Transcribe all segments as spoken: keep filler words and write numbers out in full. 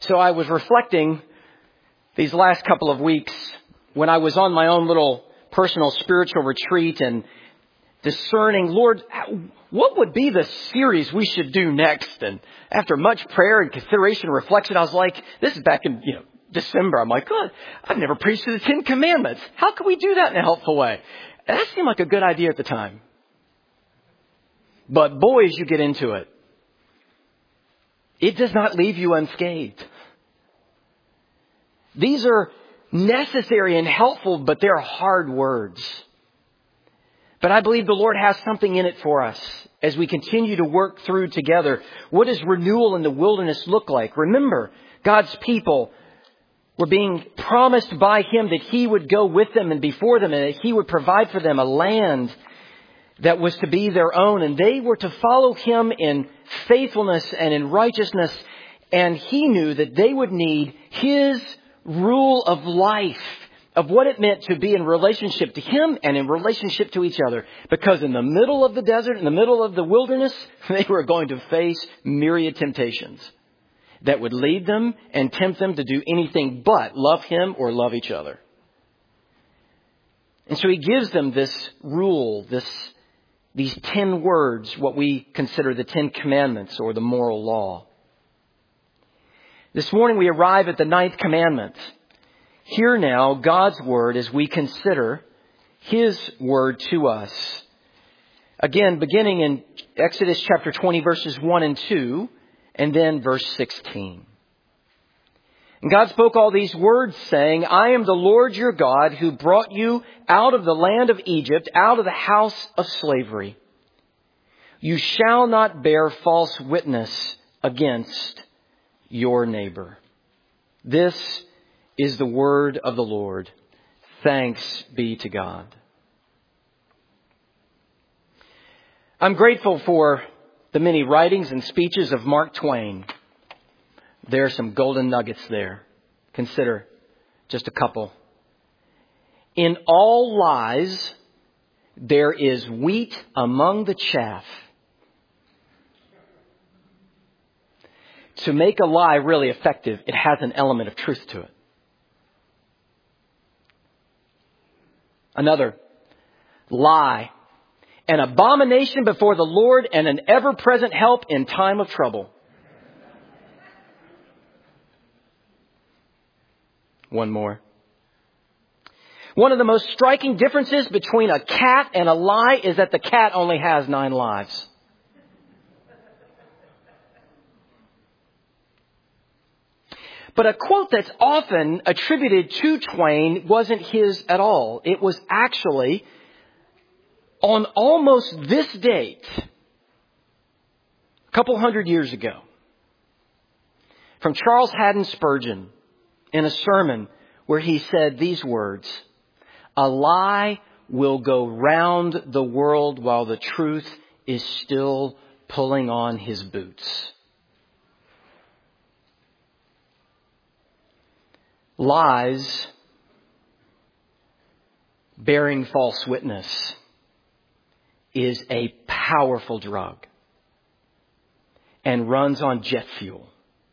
So I was reflecting these last couple of weeks when I was on my own little personal spiritual retreat and discerning, Lord, what would be the series we should do next? And after much prayer and consideration and reflection, I was like, this is back in, you know, December. I'm like, God, I've never preached to the Ten Commandments. How can we do that in a helpful way? And that seemed like a good idea at the time. But boy, as you get into it, it does not leave you unscathed. These are necessary and helpful, but they're hard words. But I believe the Lord has something in it for us as we continue to work through together. What does renewal in the wilderness look like? Remember, God's people were being promised by Him that He would go with them and before them, and that He would provide for them a land that was to be their own. And they were to follow Him in faithfulness and in righteousness. And He knew that they would need His rule of life, of what it meant to be in relationship to Him and in relationship to each other. Because in the middle of the desert, in the middle of the wilderness, they were going to face myriad temptations that would lead them and tempt them to do anything but love Him or love each other. And so He gives them this rule, this these ten words, what we consider the Ten Commandments or the moral law. This morning we arrive at the ninth commandment. Hear now God's word as we consider His word to us. Again, beginning in Exodus chapter twenty, verses one and two, and then verse sixteen. And God spoke all these words, saying, I am the Lord your God who brought you out of the land of Egypt, out of the house of slavery. You shall not bear false witness against your neighbor. This is the word of the Lord. Thanks be to God. I'm grateful for the many writings and speeches of Mark Twain. There are some golden nuggets there. Consider just a couple. In all lies, there is wheat among the chaff. To make a lie really effective, it has an element of truth to it. Another, lie, an abomination before the Lord and an ever-present help in time of trouble. One more. One of the most striking differences between a cat and a lie is that the cat only has nine lives. But a quote that's often attributed to Twain wasn't his at all. It was actually on almost this date, a couple hundred years ago, from Charles Haddon Spurgeon in a sermon where he said these words, a lie will go round the world while the truth is still pulling on his boots. Lies, bearing false witness, is a powerful drug and runs on jet fuel.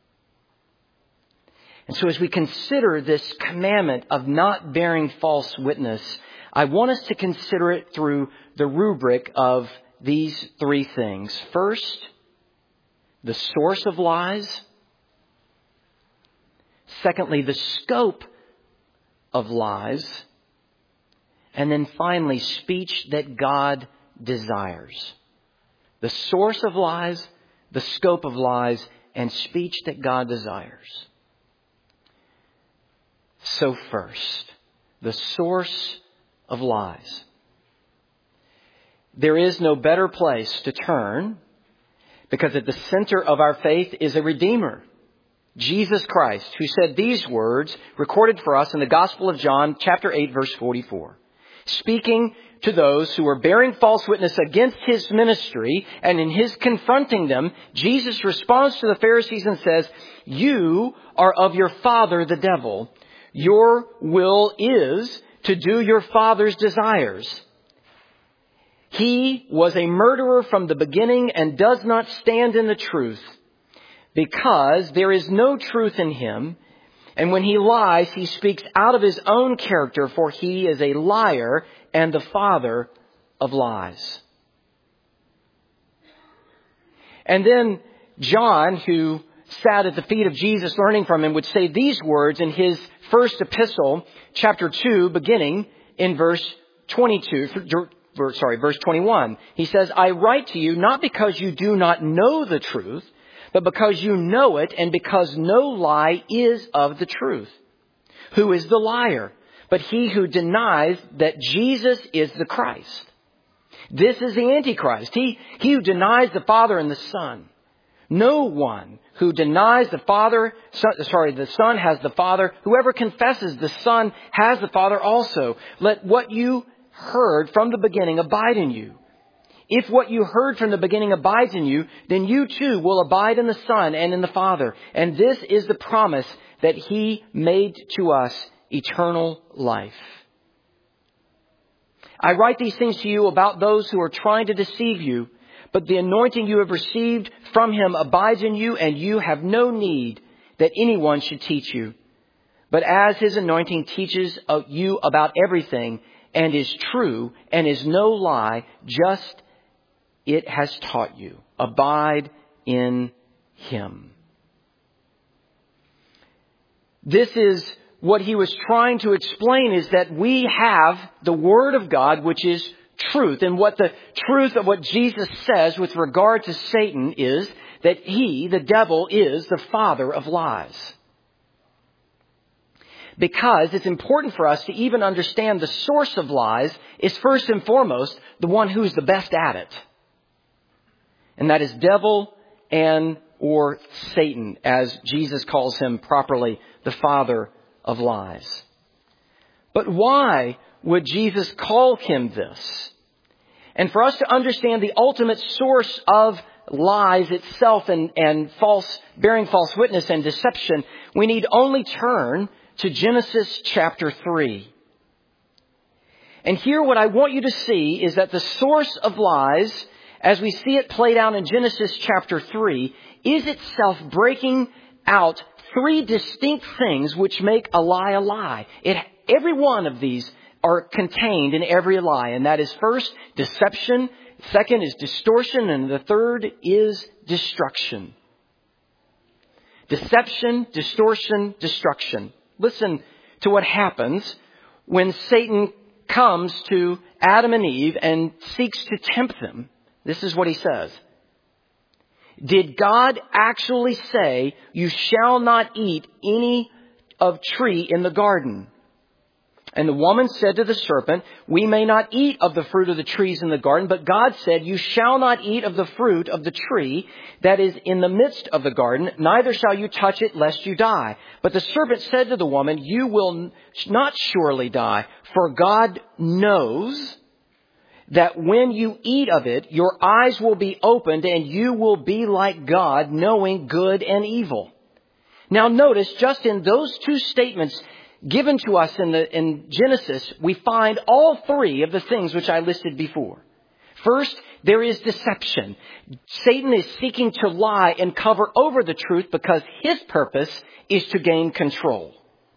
And so as we consider this commandment of not bearing false witness, I want us to consider it through the rubric of these three things. First, the source of lies. Secondly, the scope of lies. And then finally, speech that God desires. The source of lies, the scope of lies, and speech that God desires. So first, the source of lies. There is no better place to turn because at the center of our faith is a Redeemer, Jesus Christ, who said these words recorded for us in the Gospel of John, chapter eight, verse forty-four. Speaking to those who were bearing false witness against His ministry, and in His confronting them, Jesus responds to the Pharisees and says, you are of your father, the devil. Your will is to do your father's desires. He was a murderer from the beginning and does not stand in the truth, because there is no truth in him. And when he lies, he speaks out of his own character, for he is a liar and the father of lies. And then John, who sat at the feet of Jesus learning from him, would say these words in his first epistle, chapter two, beginning in verse twenty-two, sorry, verse twenty-one. He says, I write to you not because you do not know the truth, but because you know it, and because no lie is of the truth. Who is the liar? But he who denies that Jesus is the Christ. This is the Antichrist. He, he who denies the Father and the Son. No one who denies the Father, son, sorry, the Son has the Father. Whoever confesses the Son has the Father also. Let what you heard from the beginning abide in you. If what you heard from the beginning abides in you, then you too will abide in the Son and in the Father. And this is the promise that He made to us, eternal life. I write these things to you about those who are trying to deceive you, but the anointing you have received from Him abides in you, and you have no need that anyone should teach you. But as His anointing teaches you about everything, and is true, and is no lie, just it has taught you. Abide in Him. This is what he was trying to explain, is that we have the Word of God, which is truth. And what the truth of what Jesus says with regard to Satan is that he, the devil, is the father of lies. Because it's important for us to even understand the source of lies is first and foremost the one who's the best at it. And that is devil and or Satan, as Jesus calls him properly, the father of lies. But why would Jesus call him this? And for us to understand the ultimate source of lies itself and, and false, bearing false witness and deception, we need only turn to Genesis chapter three. And here what I want you to see is that the source of lies, as we see it played out in Genesis chapter three, is itself breaking out three distinct things which make a lie a lie. It, every one of these are contained in every lie. And that is first, deception. Second is distortion. And the third is destruction. Deception, distortion, destruction. Listen to what happens when Satan comes to Adam and Eve and seeks to tempt them. This is what he says. Did God actually say, you shall not eat any of tree in the garden? And the woman said to the serpent, we may not eat of the fruit of the trees in the garden, but God said, you shall not eat of the fruit of the tree that is in the midst of the garden, neither shall you touch it, lest you die. But the serpent said to the woman, you will not surely die, for God knows that when you eat of it, your eyes will be opened and you will be like God, knowing good and evil. Now notice, just in those two statements given to us in the in Genesis, we find all three of the things which I listed before. First, there is deception. Satan is seeking to lie and cover over the truth because his purpose is to gain control.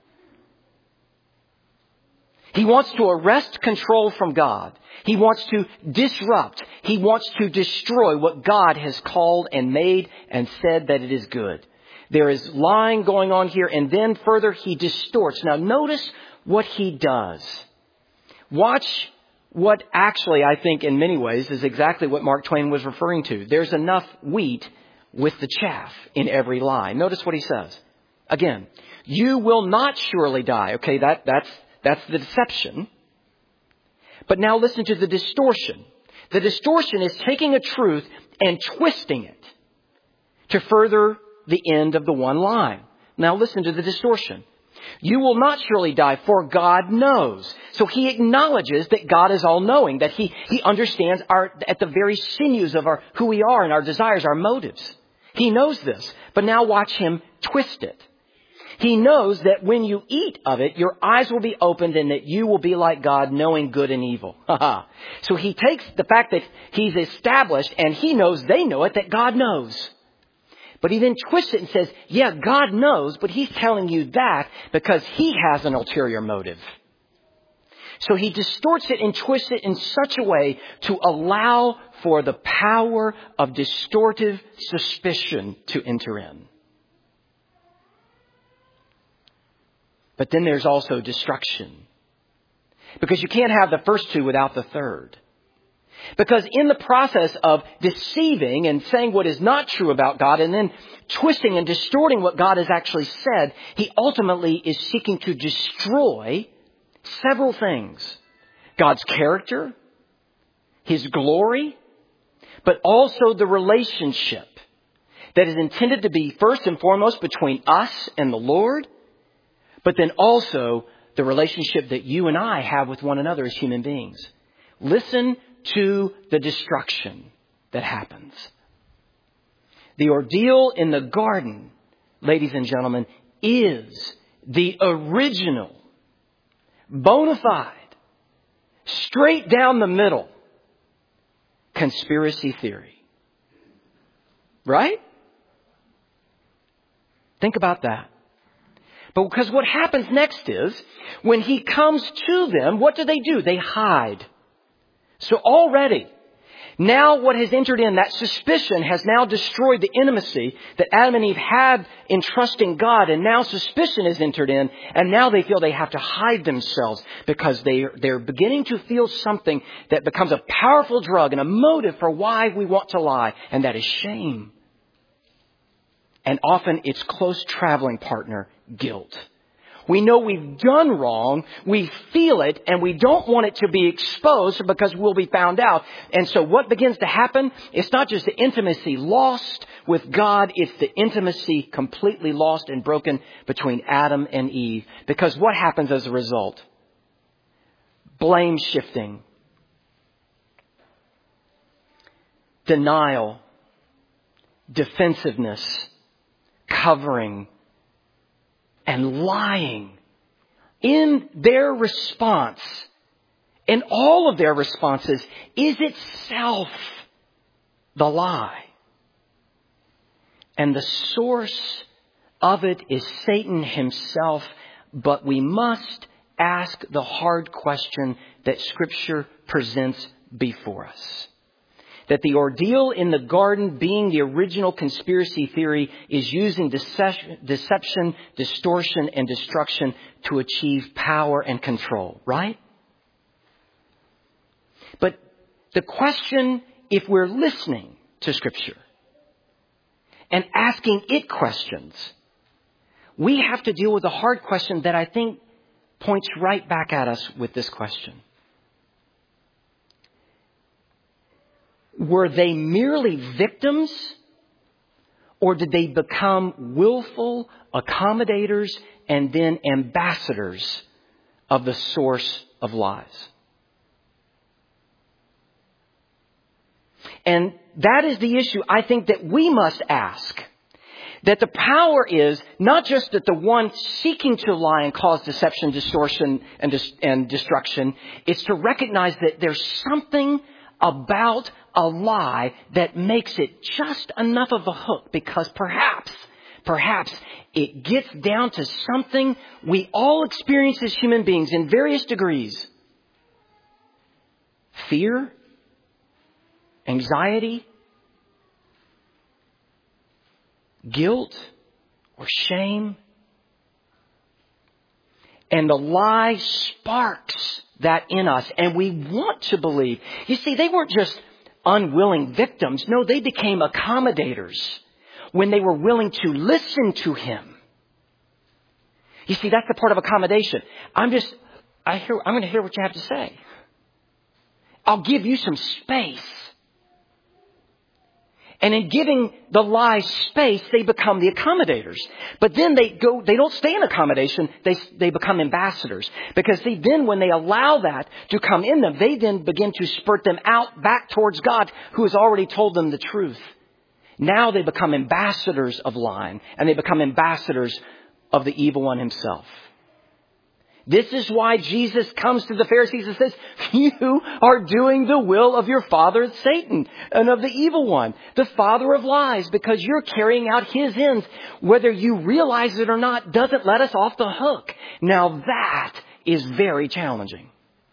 He wants to arrest control from God. He wants to disrupt. He wants to destroy what God has called and made and said that it is good. There is lying going on here, and then further he distorts. Now notice what he does. Watch what actually, I think in many ways, is exactly what Mark Twain was referring to. There's enough wheat with the chaff in every lie. Notice what he says. Again, you will not surely die. Okay, that, that's, that's the deception. But now listen to the distortion. The distortion is taking a truth and twisting it to further the end of the one lie. Now listen to the distortion. You will not surely die, for God knows. So he acknowledges that God is all-knowing, that he, he understands our, at the very sinews of our, who we are and our desires, our motives. He knows this. But now watch him twist it. He knows that when you eat of it, your eyes will be opened and that you will be like God, knowing good and evil. So he takes the fact that he's established and he knows they know it, that God knows. But he then twists it and says, yeah, God knows, but he's telling you that because he has an ulterior motive. So he distorts it and twists it in such a way to allow for the power of distortive suspicion to enter in. But then there's also destruction. Because you can't have the first two without the third. Because in the process of deceiving and saying what is not true about God and then twisting and distorting what God has actually said, he ultimately is seeking to destroy several things. God's character, his glory, but also the relationship that is intended to be first and foremost between us and the Lord, but then also the relationship that you and I have with one another as human beings. Listen to the destruction that happens. The ordeal in the garden, ladies and gentlemen, is the original, bona fide, straight down the middle conspiracy theory. Right? Think about that. But because what happens next is, when he comes to them, what do they do? They hide. So already, now what has entered in, that suspicion has now destroyed the intimacy that Adam and Eve had in trusting God. And now suspicion has entered in. And now they feel they have to hide themselves because they, they're beginning to feel something that becomes a powerful drug and a motive for why we want to lie. And that is shame. And often its close traveling partner, guilt. We know we've done wrong, we feel it, and we don't want it to be exposed because we'll be found out. And so what begins to happen? It's not just the intimacy lost with God, it's the intimacy completely lost and broken between Adam and Eve. Because what happens as a result? Blame shifting. Denial. Defensiveness. Covering. And lying in their response, in all of their responses, is itself the lie. And the source of it is Satan himself. But we must ask the hard question that Scripture presents before us. That the ordeal in the garden, being the original conspiracy theory, is using deception, distortion, and destruction to achieve power and control, right? But the question, if we're listening to Scripture and asking it questions, we have to deal with a hard question that I think points right back at us with this question. Were they merely victims, or did they become willful accommodators and then ambassadors of the source of lies? And that is the issue I think that we must ask. That the power is not just that the one seeking to lie and cause deception, distortion, and, dis- and destruction. It's to recognize that there's something about a lie that makes it just enough of a hook, because perhaps, perhaps it gets down to something we all experience as human beings in various degrees. Fear, anxiety, guilt, or shame. And the lie sparks that in us, and we want to believe. You see, they weren't just unwilling victims. No, they became accommodators when they were willing to listen to him. You see, that's the part of accommodation. I'm just, I hear, I'm going to hear what you have to say. I'll give you some space. And in giving the lie space, they become the accommodators. But then they go, they don't stay in accommodation. They, they become ambassadors. Because they then, when they allow that to come in them, they then begin to spurt them out back towards God, who has already told them the truth. Now they become ambassadors of lying, and they become ambassadors of the evil one himself. This is why Jesus comes to the Pharisees and says, you are doing the will of your father Satan and of the evil one, the father of lies, because you're carrying out his ends. Whether you realize it or not doesn't let us off the hook. Now that is very challenging.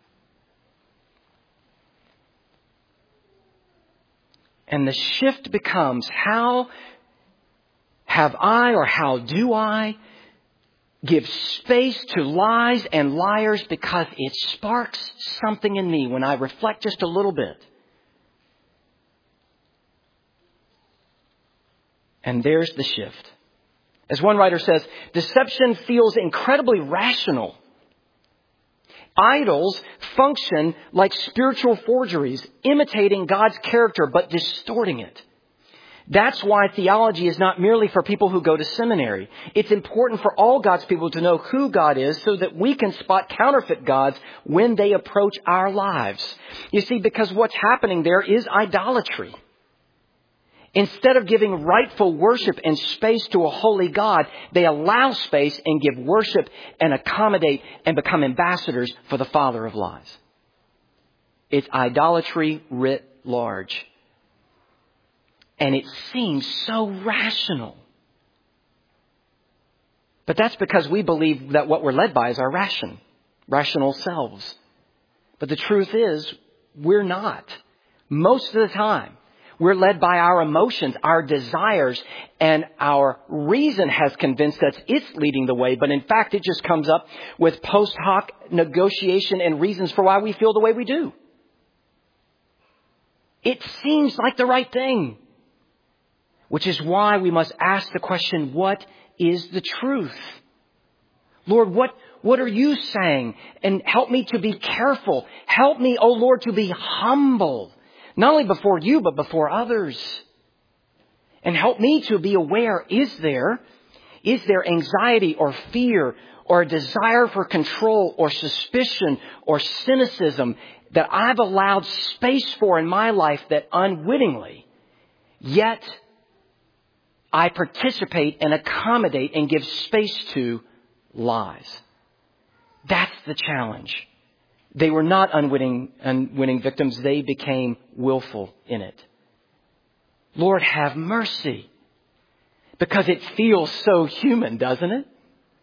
And the shift becomes, how have I or how do I give space to lies and liars, because it sparks something in me when I reflect just a little bit. And there's the shift. As one writer says, deception feels incredibly rational. Idols function like spiritual forgeries, imitating God's character but distorting it. That's why theology is not merely for people who go to seminary. It's important for all God's people to know who God is so that we can spot counterfeit gods when they approach our lives. You see, because what's happening there is idolatry. Instead of giving rightful worship and space to a holy God, they allow space and give worship and accommodate and become ambassadors for the father of lies. It's idolatry writ large. And it seems so rational. But that's because we believe that what we're led by is our ration, rational selves. But the truth is, we're not. Most of the time, we're led by our emotions, our desires, and our reason has convinced us it's leading the way. But in fact, it just comes up with post hoc negotiation and reasons for why we feel the way we do. It seems like the right thing. Which is why we must ask the question, what is the truth? Lord, what, what are you saying? And help me to be careful. Help me, oh Lord, to be humble. Not only before you, but before others. And help me to be aware, is there, is there anxiety or fear or a desire for control or suspicion or cynicism that I've allowed space for in my life that unwittingly, yet I participate and accommodate and give space to lies. That's the challenge. They were not unwitting, unwitting victims. They became willful in it. Lord, have mercy. Because it feels so human, doesn't it?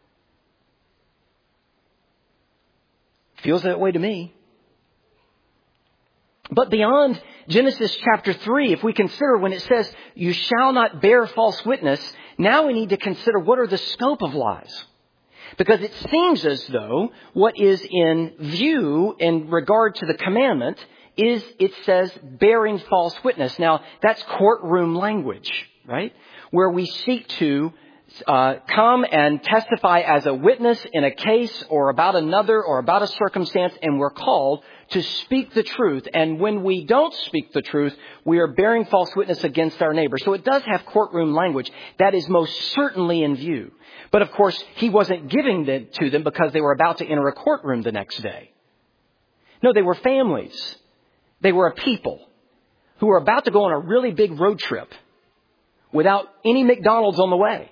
Feels that way to me. But beyond Genesis chapter three, if we consider when it says, you shall not bear false witness, now we need to consider what are the scope of lies. Because it seems as though what is in view in regard to the commandment is, it says, bearing false witness. Now, that's courtroom language, right? Where we seek to uh, come and testify as a witness in a case or about another or about a circumstance, and we're called to speak the truth. And when we don't speak the truth, we are bearing false witness against our neighbor. So it does have courtroom language. That is most certainly in view. But of course, he wasn't giving it to them because they were about to enter a courtroom the next day. No, they were families. They were a people who were about to go on a really big road trip without any McDonald's on the way.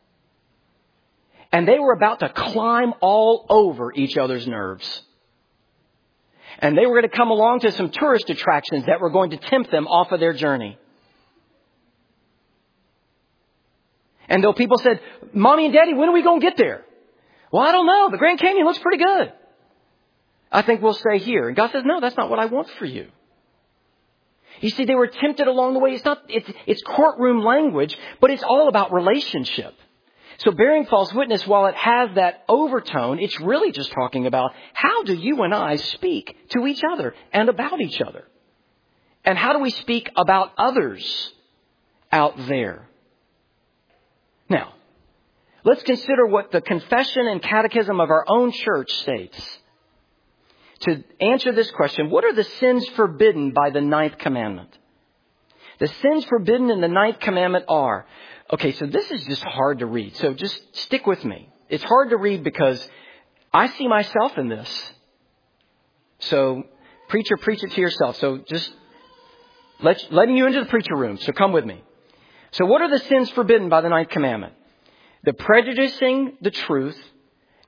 And they were about to climb all over each other's nerves. And they were going to come along to some tourist attractions that were going to tempt them off of their journey. And though people said, Mommy and Daddy, when are we going to get there? Well, I don't know. The Grand Canyon looks pretty good. I think we'll stay here. And God says, no, that's not what I want for you. You see, they were tempted along the way. It's not, it's, it's courtroom language, but it's all about relationship. So bearing false witness, while it has that overtone, it's really just talking about how do you and I speak to each other and about each other? And how do we speak about others out there? Now, let's consider what the confession and catechism of our own church states. To answer this question, what are the sins forbidden by the ninth commandment? The sins forbidden in the ninth commandment are... Okay, so this is just hard to read. So just stick with me. It's hard to read because I see myself in this. So preacher, preach it to yourself. So just let, letting you into the preacher room. So come with me. So what are the sins forbidden by the ninth commandment? The prejudicing the truth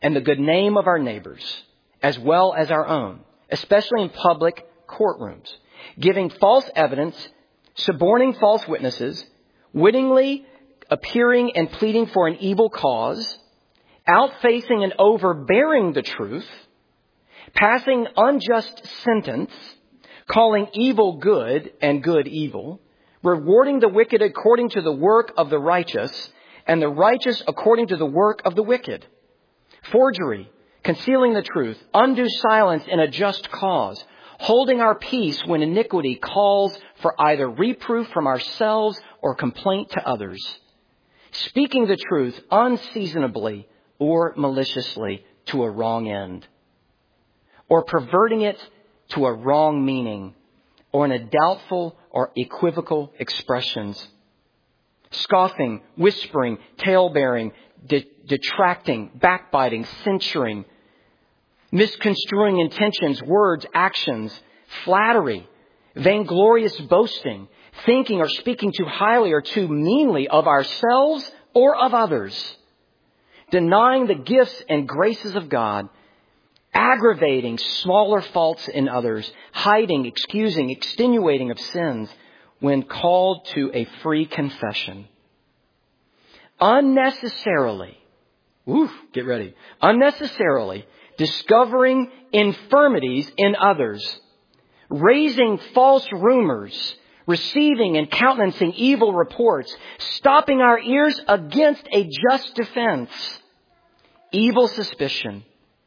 and the good name of our neighbors, as well as our own, especially in public courtrooms, giving false evidence, suborning false witnesses, wittingly appearing and pleading for an evil cause, outfacing and overbearing the truth, passing unjust sentence, calling evil good and good evil, rewarding the wicked according to the work of the righteous, and the righteous according to the work of the wicked, forgery, concealing the truth, undue silence in a just cause, holding our peace when iniquity calls for either reproof from ourselves or complaint to others, speaking the truth unseasonably or maliciously to a wrong end, or perverting it to a wrong meaning, or in a doubtful or equivocal expressions, scoffing, whispering, tale-bearing, de- detracting, backbiting, censuring, misconstruing intentions, words, actions, flattery, vainglorious boasting, thinking or speaking too highly or too meanly of ourselves or of others, denying the gifts and graces of God, aggravating smaller faults in others, hiding, excusing, extenuating of sins when called to a free confession. Unnecessarily, woo, get ready, unnecessarily discovering infirmities in others, raising false rumors, receiving and countenancing evil reports, stopping our ears against a just defense, evil suspicion,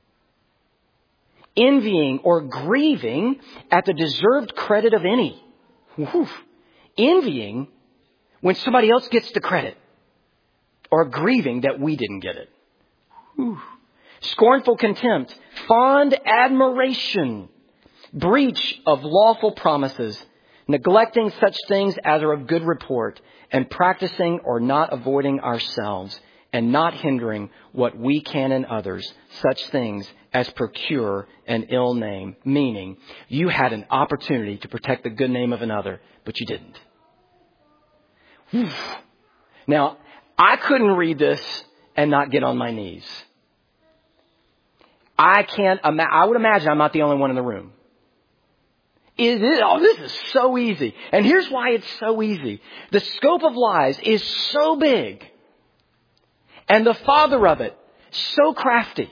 envying or grieving at the deserved credit of any. Whew. Envying when somebody else gets the credit, or grieving that we didn't get it. Whew. Scornful contempt, fond admiration, breach of lawful promises, neglecting such things as are of good report, and practicing or not avoiding ourselves, and not hindering what we can in others, such things as procure an ill name, meaning you had an opportunity to protect the good name of another, but you didn't. Whew. Now, I couldn't read this and not get on my knees. I can't, ima- I would imagine I'm not the only one in the room. Is it? Oh, this is so easy. And here's why it's so easy. The scope of lies is so big. And the father of it, so crafty,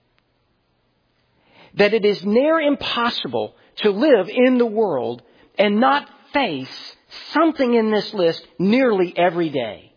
that it is near impossible to live in the world and not face something in this list nearly every day.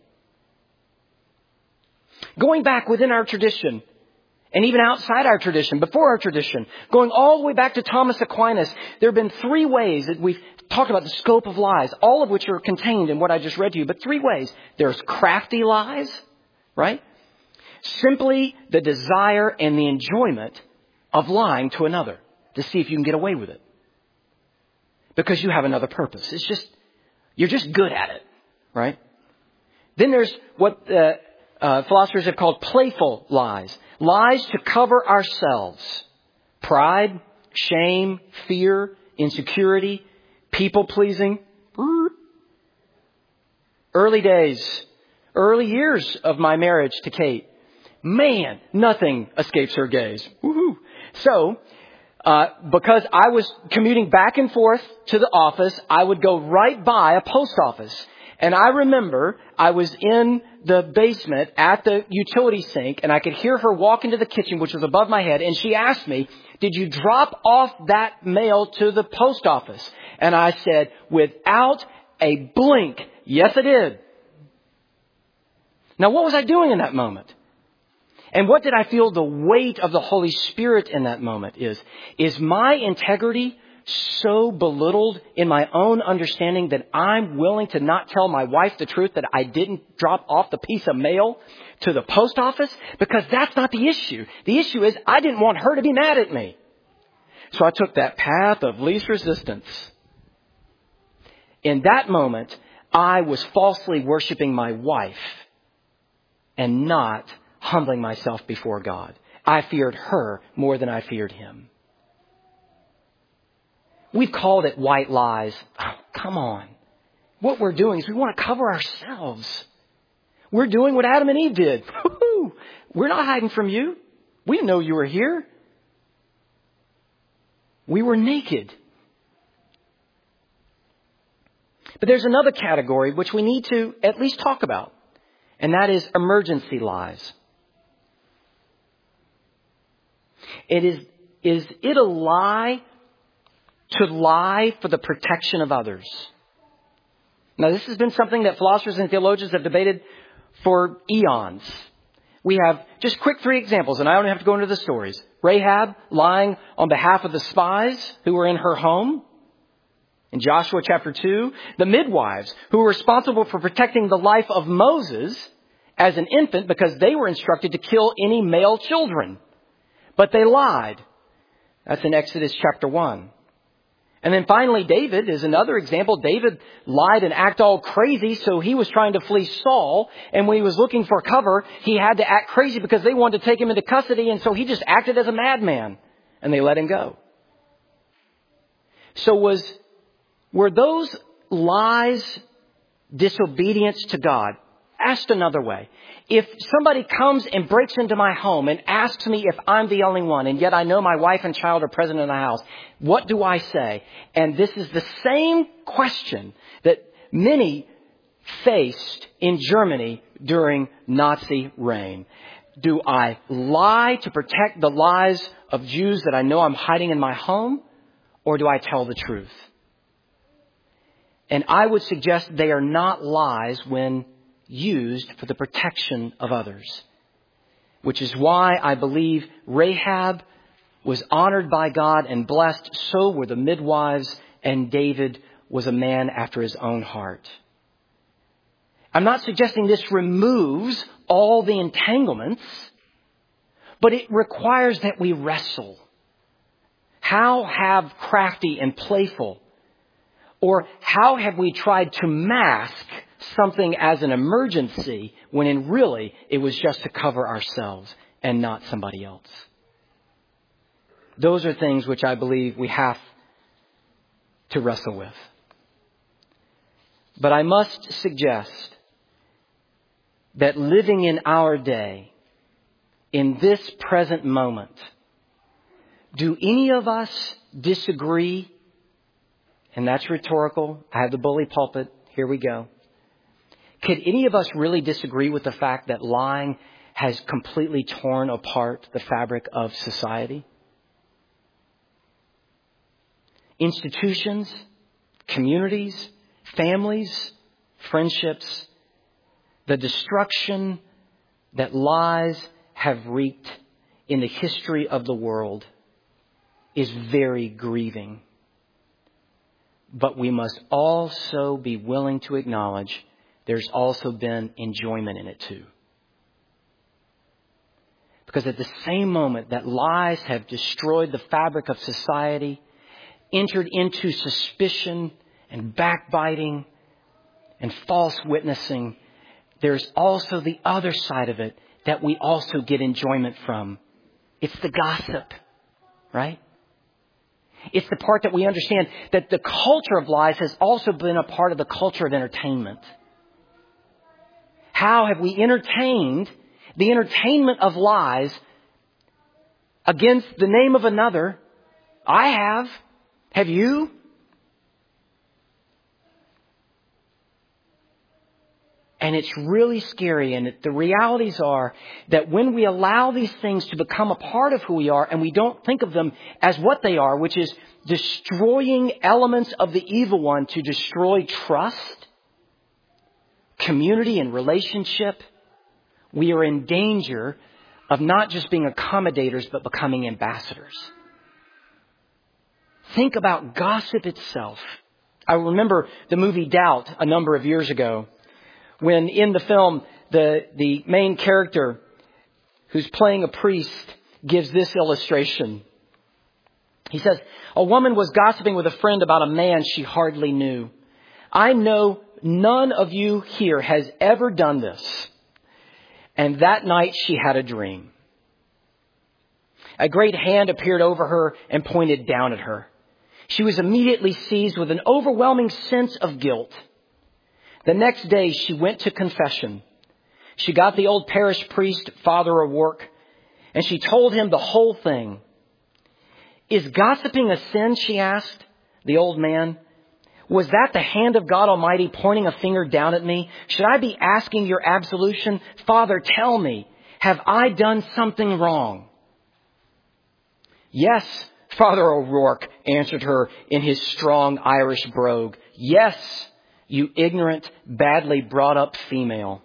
Going back within our tradition, and even outside our tradition, before our tradition, going all the way back to Thomas Aquinas, there have been three ways that we've talked about the scope of lies, all of which are contained in what I just read to you, but three ways. There's crafty lies, right? Simply the desire and the enjoyment of lying to another to see if you can get away with it. Because you have another purpose. It's just, you're just good at it, right? Then there's what uh, uh, philosophers have called playful lies. Lies to cover ourselves. Pride, shame, fear, insecurity, people-pleasing. Early days, early years of my marriage to Kate. Man, nothing escapes her gaze. Woohoo. So, uh, because I was commuting back and forth to the office, I would go right by a post office. And I remember I was in the basement at the utility sink and I could hear her walk into the kitchen, which was above my head. And she asked me, did you drop off that mail to the post office? And I said, without a blink, yes, I did. Now, what was I doing in that moment? And what did I feel the weight of the Holy Spirit in that moment is? Is my integrity so belittled in my own understanding that I'm willing to not tell my wife the truth that I didn't drop off the piece of mail to the post office? Because that's not the issue. The issue is I didn't want her to be mad at me. So I took that path of least resistance. In that moment, I was falsely worshiping my wife and not humbling myself before God. I feared her more than I feared him. We've called it white lies. Oh, come on. What we're doing is we want to cover ourselves. We're doing what Adam and Eve did. Woo-hoo. We're not hiding from you. We didn't know you were here. We were naked. But there's another category which we need to at least talk about, and that is emergency lies. It is, is it a lie to lie for the protection of others? Now, this has been something that philosophers and theologians have debated for eons. We have just quick three examples, and I don't have to go into the stories. Rahab lying on behalf of the spies who were in her home in Joshua chapter two. The midwives who were responsible for protecting the life of Moses as an infant because they were instructed to kill any male children. But they lied. That's in Exodus chapter one. And then finally, David is another example. David lied and acted all crazy, so he was trying to flee Saul. And when he was looking for cover, he had to act crazy because they wanted to take him into custody. And so he just acted as a madman, and they let him go. So was were those lies disobedience to God? Asked another way. If somebody comes and breaks into my home and asks me if I'm the only one, and yet I know my wife and child are present in the house, what do I say? And this is the same question that many faced in Germany during Nazi reign. Do I lie to protect the lives of Jews that I know I'm hiding in my home, or do I tell the truth? And I would suggest they are not lies when used for the protection of others, which is why I believe Rahab was honored by God and blessed. So were the midwives, and David was a man after his own heart. I'm not suggesting this removes all the entanglements, but it requires that we wrestle. How have crafty and playful, or how have we tried to mask something as an emergency when in really it was just to cover ourselves and not somebody else? Those are things which I believe we have to wrestle with. But I must suggest that living in our day, in this present moment, do any of us disagree? And that's rhetorical. I have the bully pulpit. Here we go. Could any of us really disagree with the fact that lying has completely torn apart the fabric of society? Institutions, communities, families, friendships, the destruction that lies have wreaked in the history of the world is very grieving. But we must also be willing to acknowledge there's also been enjoyment in it too. Because at the same moment that lies have destroyed the fabric of society, entered into suspicion and backbiting and false witnessing, there's also the other side of it that we also get enjoyment from. It's the gossip, right? It's the part that we understand that the culture of lies has also been a part of the culture of entertainment. How have we entertained the entertainment of lies against the name of another? I have. Have you? And it's really scary. And the realities are that when we allow these things to become a part of who we are and we don't think of them as what they are, which is destroying elements of the evil one to destroy trust, community, and relationship, we are in danger of not just being accommodators, but becoming ambassadors. Think about gossip itself. I remember the movie Doubt a number of years ago, when in the film, the, the main character who's playing a priest gives this illustration. He says, a woman was gossiping with a friend about a man she hardly knew. I know none of you here has ever done this. And that night she had a dream. A great hand appeared over her and pointed down at her. She was immediately seized with an overwhelming sense of guilt. The next day she went to confession. She got the old parish priest, Father O'Rourke, And she told him the whole thing. Is gossiping a sin? She asked the old man. Was that the hand of God Almighty pointing a finger down at me? Should I be asking your absolution? Father, tell me, have I done something wrong? Yes, Father O'Rourke answered her in his strong Irish brogue. Yes, you ignorant, badly brought up female.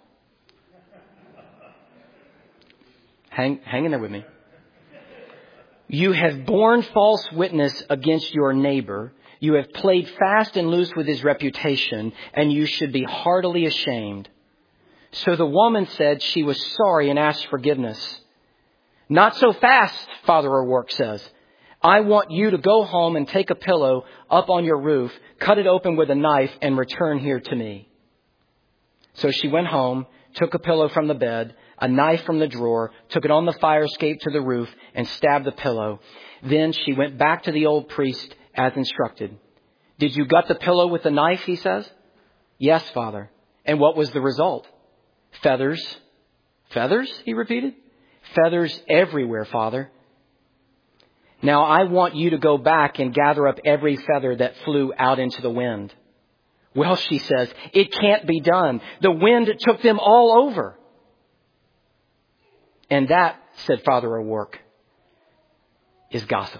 Hang, hang in there with me. You have borne false witness against your neighbor. You have played fast and loose with his reputation, and you should be heartily ashamed. So the woman said she was sorry and asked forgiveness. Not so fast, Father O'Rourke says. I want you to go home and take a pillow up on your roof, cut it open with a knife, and return here to me. So she went home, took a pillow from the bed, a knife from the drawer, took it on the fire escape to the roof, and stabbed the pillow. Then she went back to the old priest as instructed. Did you gut the pillow with the knife, he says. Yes, Father. And what was the result? Feathers. Feathers, he repeated. Feathers everywhere, Father. Now I want you to go back and gather up every feather that flew out into the wind. Well, she says, it can't be done. The wind took them all over. And that, said Father O'Rourke, is gossip.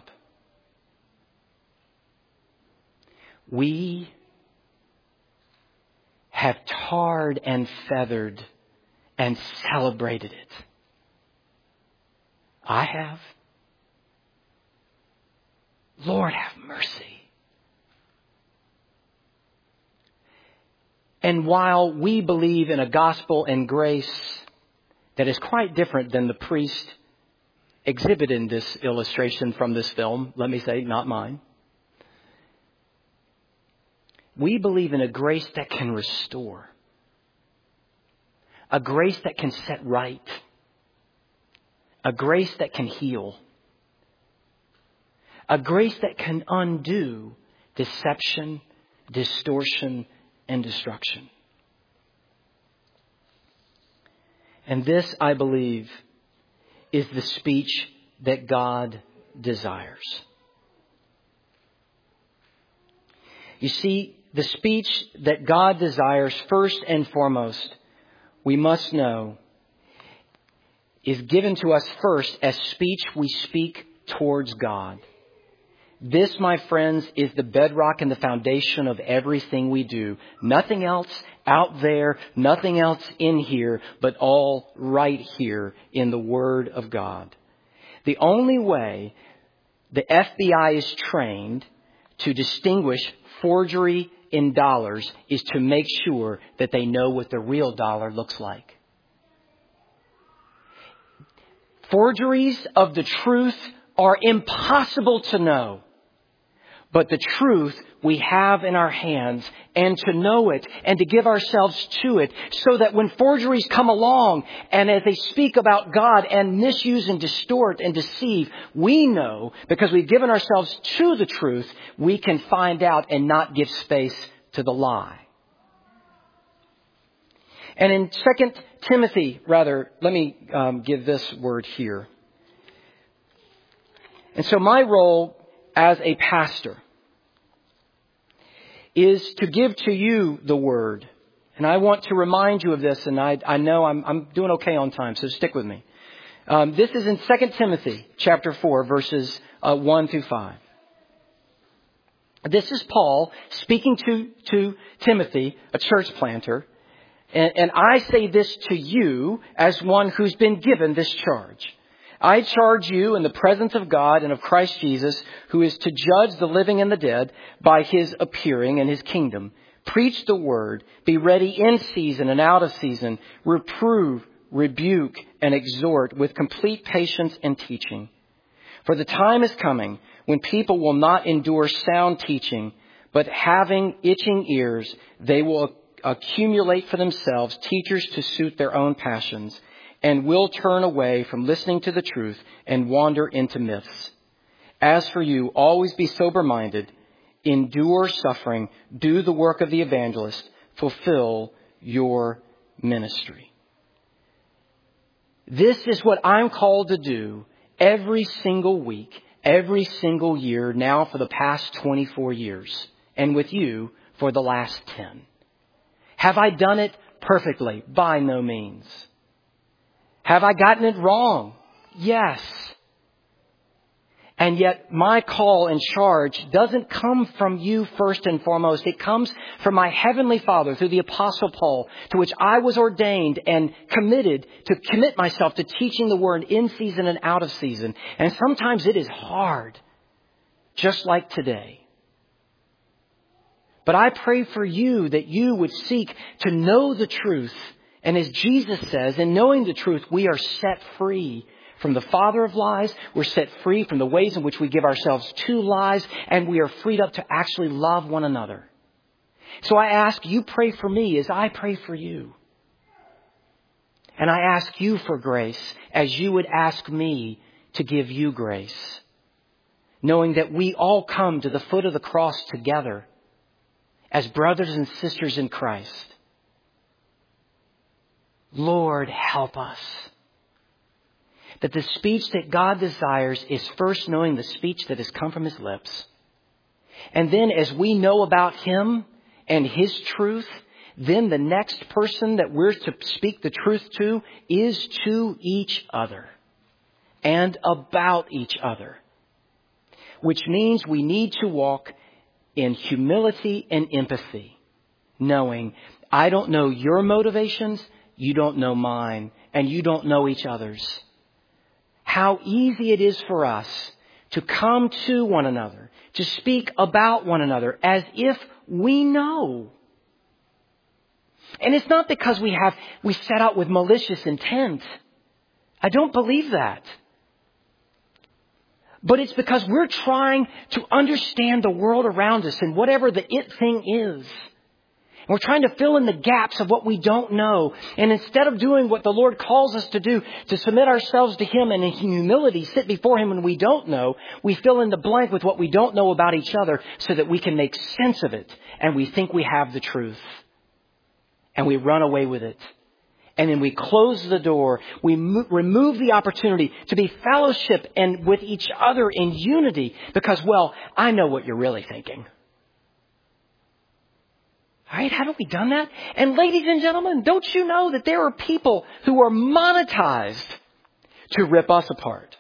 We have tarred and feathered and celebrated it. I have. Lord, have mercy. And while we believe in a gospel and grace that is quite different than the priest exhibited in this illustration from this film, let me say, not mine. We believe in a grace that can restore. A grace that can set right. A grace that can heal. A grace that can undo deception, distortion, and destruction. And this, I believe, is the speech that God desires. You see, the speech that God desires, first and foremost, we must know, is given to us first as speech we speak towards God. This, my friends, is the bedrock and the foundation of everything we do. Nothing else out there, nothing else in here, but all right here in the Word of God. The only way the F B I is trained to distinguish forgery in dollars is to make sure that they know what the real dollar looks like. Forgeries of the truth are impossible to know. But the truth we have in our hands, and to know it and to give ourselves to it, so that when forgeries come along and as they speak about God and misuse and distort and deceive, we know, because we've given ourselves to the truth, we can find out and not give space to the lie. And in Second Timothy, rather, let me um, give this word here. And so my role as a pastor is to give to you the word. And I want to remind you of this, and I, I know I'm, I'm doing okay on time, so stick with me. Um, this is in Second Timothy chapter four, verses uh, one through five. This is Paul speaking to, to Timothy, a church planter. And, and I say this to you as one who's been given this charge. I charge you in the presence of God and of Christ Jesus, who is to judge the living and the dead by his appearing in his kingdom. Preach the word. Be ready in season and out of season. Reprove, rebuke, and exhort with complete patience and teaching. For the time is coming when people will not endure sound teaching, but having itching ears, they will accumulate for themselves teachers to suit their own passions, and will turn away from listening to the truth and wander into myths. As for you, always be sober-minded, endure suffering, do the work of the evangelist, fulfill your ministry. This is what I'm called to do every single week, every single year, now for the past twenty-four years, and with you for the last ten. Have I done it perfectly? By no means. Have I gotten it wrong? Yes. And yet my call and charge doesn't come from you first and foremost. It comes from my Heavenly Father through the Apostle Paul, to which I was ordained and committed to commit myself to teaching the Word in season and out of season. And sometimes it is hard, just like today. But I pray for you that you would seek to know the truth. And as Jesus says, in knowing the truth, we are set free from the father of lies. We're set free from the ways in which we give ourselves to lies, and we are freed up to actually love one another. So I ask you, pray for me as I pray for you. And I ask you for grace as you would ask me to give you grace, knowing that we all come to the foot of the cross together as brothers and sisters in Christ. Lord, help us. That the speech that God desires is first knowing the speech that has come from His lips. And then as we know about Him and His truth, then the next person that we're to speak the truth to is to each other and about each other. Which means we need to walk in humility and empathy, knowing I don't know your motivations, you don't know mine, and you don't know each other's. How easy it is for us to come to one another, to speak about one another as if we know. And it's not because we have, we set out with malicious intent. I don't believe that. But it's because we're trying to understand the world around us and whatever the it thing is. And we're trying to fill in the gaps of what we don't know. And instead of doing what the Lord calls us to do, to submit ourselves to Him and in humility sit before Him when we don't know, we fill in the blank with what we don't know about each other so that we can make sense of it. And we think we have the truth. And we run away with it. And then we close the door. We mo- remove the opportunity to be fellowship and with each other in unity because, well, I know what you're really thinking. All right, haven't we done that? And ladies and gentlemen, don't you know that there are people who are monetized to rip us apart?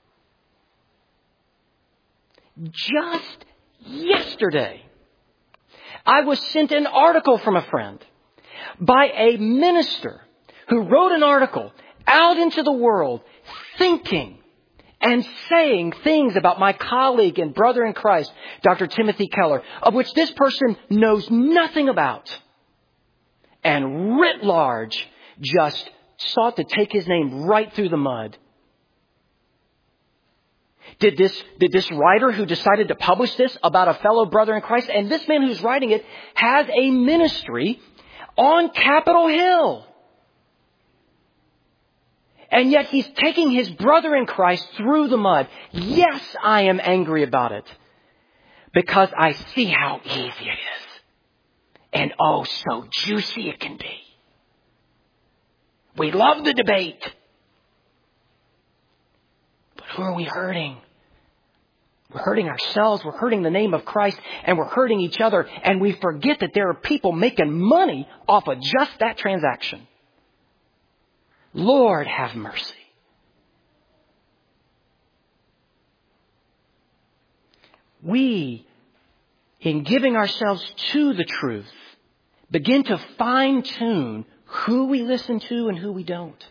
Just yesterday, I was sent an article from a friend by a minister who wrote an article out into the world thinking and saying things about my colleague and brother in Christ, Doctor Timothy Keller, of which this person knows nothing about. And writ large, just sought to take his name right through the mud. Did this, did this writer who decided to publish this about a fellow brother in Christ, and this man who's writing it has a ministry on Capitol Hill. And yet he's taking his brother in Christ through the mud. Yes, I am angry about it. Because I see how easy it is. And oh, so juicy it can be. We love the debate. But who are we hurting? We're hurting ourselves. We're hurting the name of Christ. And we're hurting each other. And we forget that there are people making money off of just that transaction. Lord, have mercy. We, in giving ourselves to the truth, begin to fine-tune who we listen to and who we don't.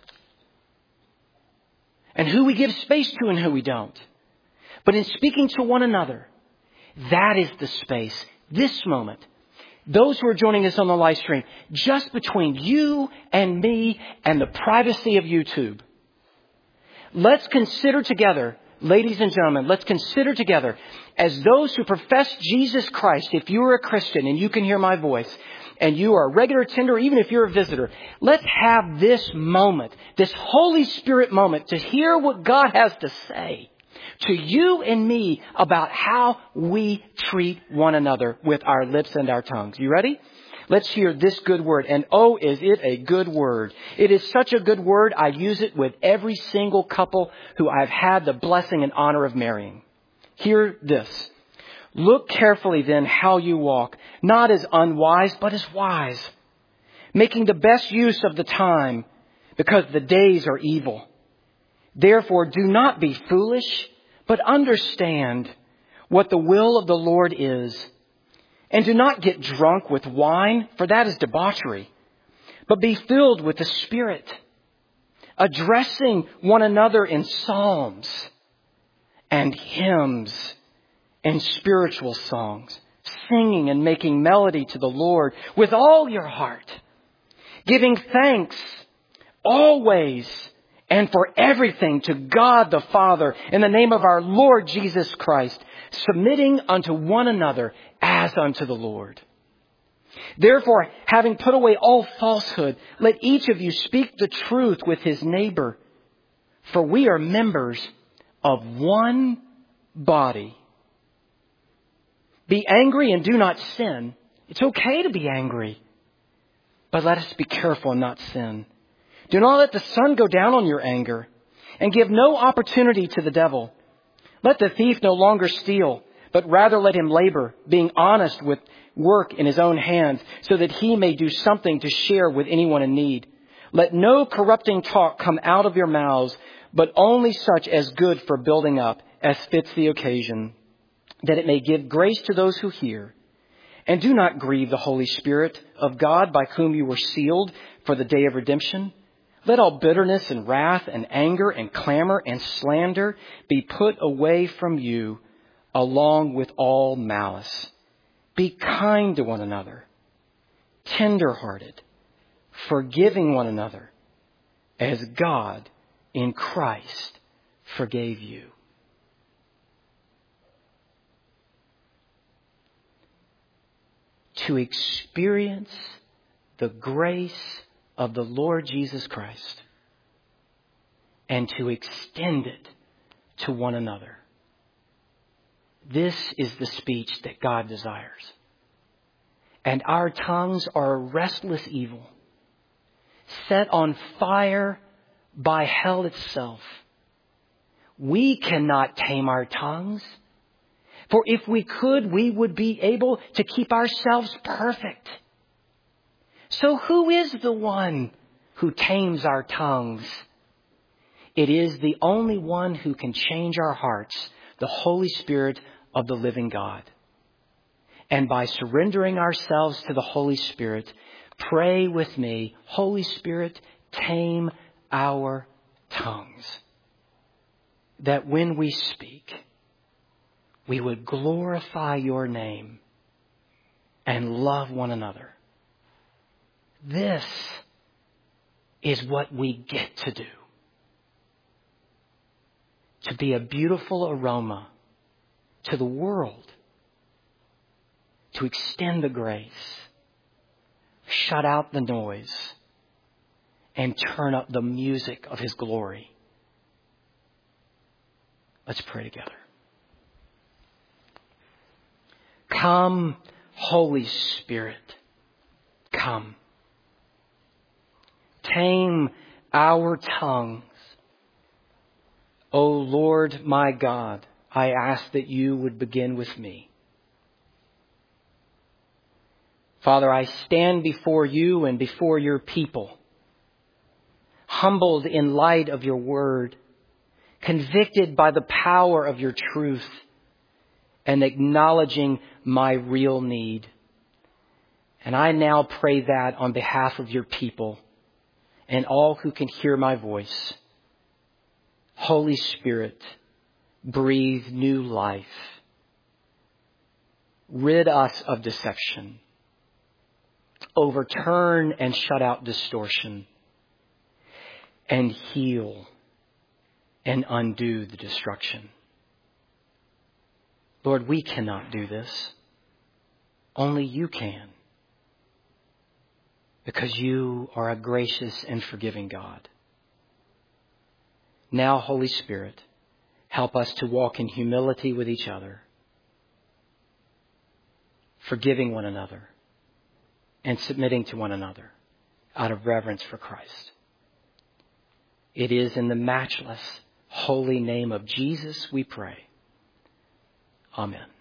And who we give space to and who we don't. But in speaking to one another, that is the space, this moment. Those who are joining us on the live stream, just between you and me and the privacy of YouTube. Let's consider together, ladies and gentlemen, let's consider together as those who profess Jesus Christ. If you are a Christian and you can hear my voice and you are a regular attender, even if you're a visitor, let's have this moment, this Holy Spirit moment to hear what God has to say to you and me about how we treat one another with our lips and our tongues. You ready? Let's hear this good word. And oh, is it a good word. It is such a good word, I use it with every single couple who I've had the blessing and honor of marrying. Hear this. Look carefully then how you walk, not as unwise, but as wise, making the best use of the time, because the days are evil. Therefore, do not be foolish, but understand what the will of the Lord is. And do not get drunk with wine, for that is debauchery, but be filled with the Spirit, addressing one another in psalms and hymns and spiritual songs, singing and making melody to the Lord with all your heart, giving thanks always and for everything to God the Father in the name of our Lord Jesus Christ, submitting unto one another as unto the Lord. Therefore, having put away all falsehood, let each of you speak the truth with his neighbor, for we are members of one body. Be angry and do not sin. It's okay to be angry, but let us be careful and not sin. Do not let the sun go down on your anger, and give no opportunity to the devil. Let the thief no longer steal, but rather let him labor, being honest with work in his own hands, so that he may do something to share with anyone in need. Let no corrupting talk come out of your mouths, but only such as good for building up, as fits the occasion, that it may give grace to those who hear. And do not grieve the Holy Spirit of God, by whom you were sealed for the day of redemption. Let all bitterness and wrath and anger and clamor and slander be put away from you, along with all malice. Be kind to one another, tender-hearted, forgiving one another, as God in Christ forgave you. To experience the grace of the Lord Jesus Christ and to extend it to one another. This is the speech that God desires. And our tongues are a restless evil, set on fire by hell itself. We cannot tame our tongues, for if we could, we would be able to keep ourselves perfect. So who is the one who tames our tongues? It is the only one who can change our hearts, the Holy Spirit of the living God. And by surrendering ourselves to the Holy Spirit, pray with me, Holy Spirit, tame our tongues, that when we speak, we would glorify your name and love one another. This is what we get to do. To be a beautiful aroma to the world. To extend the grace. Shut out the noise. And turn up the music of His glory. Let's pray together. Come, Holy Spirit. Come. Tame our tongues. O Lord my God, I ask that you would begin with me. Father, I stand before you and before your people, humbled in light of your word, convicted by the power of your truth, and acknowledging my real need. And I now pray that on behalf of your people and all who can hear my voice. Holy Spirit, breathe new life. Rid us of deception. Overturn and shut out distortion. And heal and undo the destruction. Lord, we cannot do this. Only you can. Because you are a gracious and forgiving God. Now, Holy Spirit, help us to walk in humility with each other, forgiving one another, and submitting to one another out of reverence for Christ. It is in the matchless, holy name of Jesus we pray. Amen.